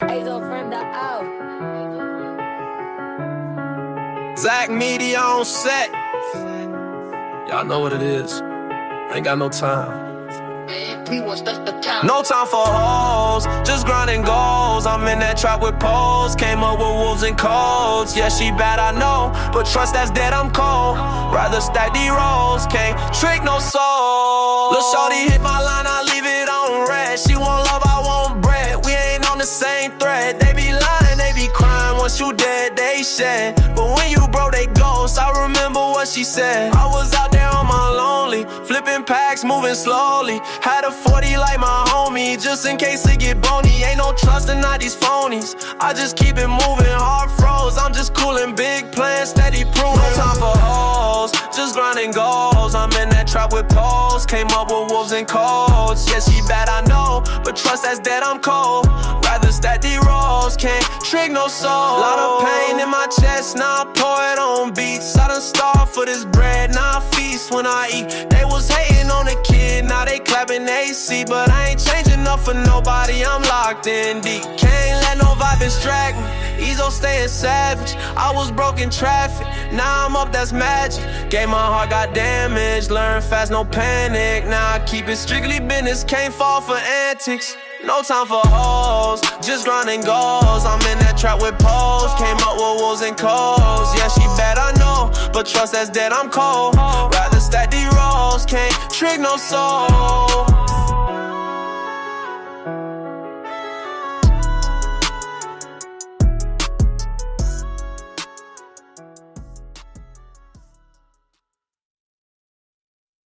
Hazel from the O. Zach Media on set. Y'all know what it is. Ain't got no time. No time for hoes, just grinding goals. I'm in that trap with poles. Came up with wolves and codes. Yeah, she bad, I know, but trust that's dead, I'm cold. Rather stack these rolls, can't trick no soul. Lil' shorty hit my line, I leave it on red. She want love, I want bread. We ain't on the same thread. They be lying, they be crying. Once you dead, they shed. But when you broke, they ghost. I remember what she said. I was out there on my lonely, flipping packs, moving slowly. Had a 40 like my homie, just in case it get bony. Ain't no trusting not these phonies. I just keep it moving, heart froze. I'm just coolin', big plans, steady proving. No time for hoes, just grinding goals. I'm in that trap with poles. Came up with wolves and codes. Yeah, she bad, I know, but trust that's dead, I'm cold. Rather stack these rolls, can't trick no soul. Lot of pain in my chest, now I pour it on beats. I done starved for this bread, now I feast when I eat. They was hating on the kid, now they clapping AC. But I ain't changing up for nobody, I'm locked in deep. Can't let no vibe distract me, Ezo staying savage. I was broke in traffic, now I'm up, that's magic. Gave my heart, got damaged, learn fast, no panic. Now I keep it strictly business, can't fall for antics. No time for hoes, just grinding goals. I'm in that trap with poles. Came up with wolves and codes. Yeah, she bad, I know, but trust that's dead, I'm cold. Rather stack these rolls, can't trick no soul.